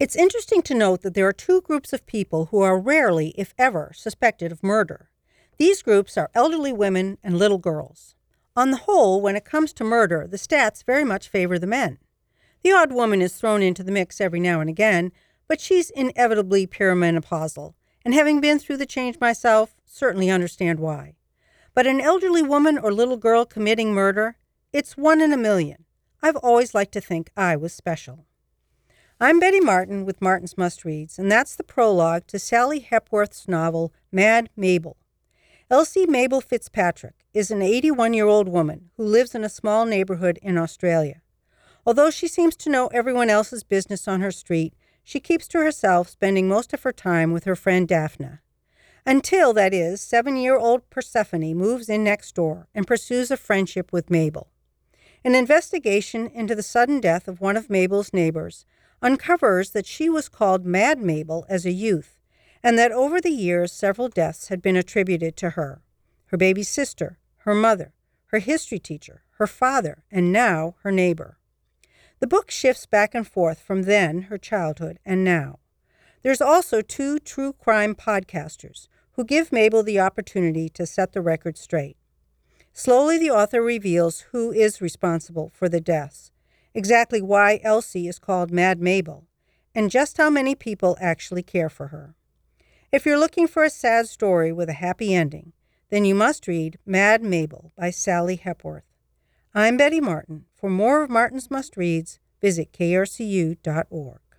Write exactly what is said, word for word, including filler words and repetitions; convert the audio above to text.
It's interesting to note that there are two groups of people who are rarely, if ever, suspected of murder. These groups are elderly women and little girls. On the whole, when it comes to murder, the stats very much favor the men. The odd woman is thrown into the mix every now and again, but she's inevitably perimenopausal, and having been through the change myself, certainly understand why. But an elderly woman or little girl committing murder, it's one in a million. I've always liked to think I was special. I'm Betty Martin with Martin's Must Reads, and that's the prologue to Sally Hepworth's novel, Mad Mabel. Elsie Mabel Fitzpatrick is an eighty-one-year-old woman who lives in a small neighborhood in Australia. Although she seems to know everyone else's business on her street, she keeps to herself, spending most of her time with her friend Daphne. Until, that is, seven-year-old Persephone moves in next door and pursues a friendship with Mabel. An investigation into the sudden death of one of Mabel's neighbors uncovers that she was called Mad Mabel as a youth, and that over the years several deaths had been attributed to her, her baby sister, her mother, her history teacher, her father, and now her neighbor. The book shifts back and forth from then, her childhood, and now. There's also two true crime podcasters who give Mabel the opportunity to set the record straight. Slowly, the author reveals who is responsible for the deaths, exactly why Elsie is called Mad Mabel, and just how many people actually care for her. If you're looking for a sad story with a happy ending, then you must read Mad Mabel by Sally Hepworth. I'm Betty Martin. For more of Martin's Must Reads, visit K R C U dot org.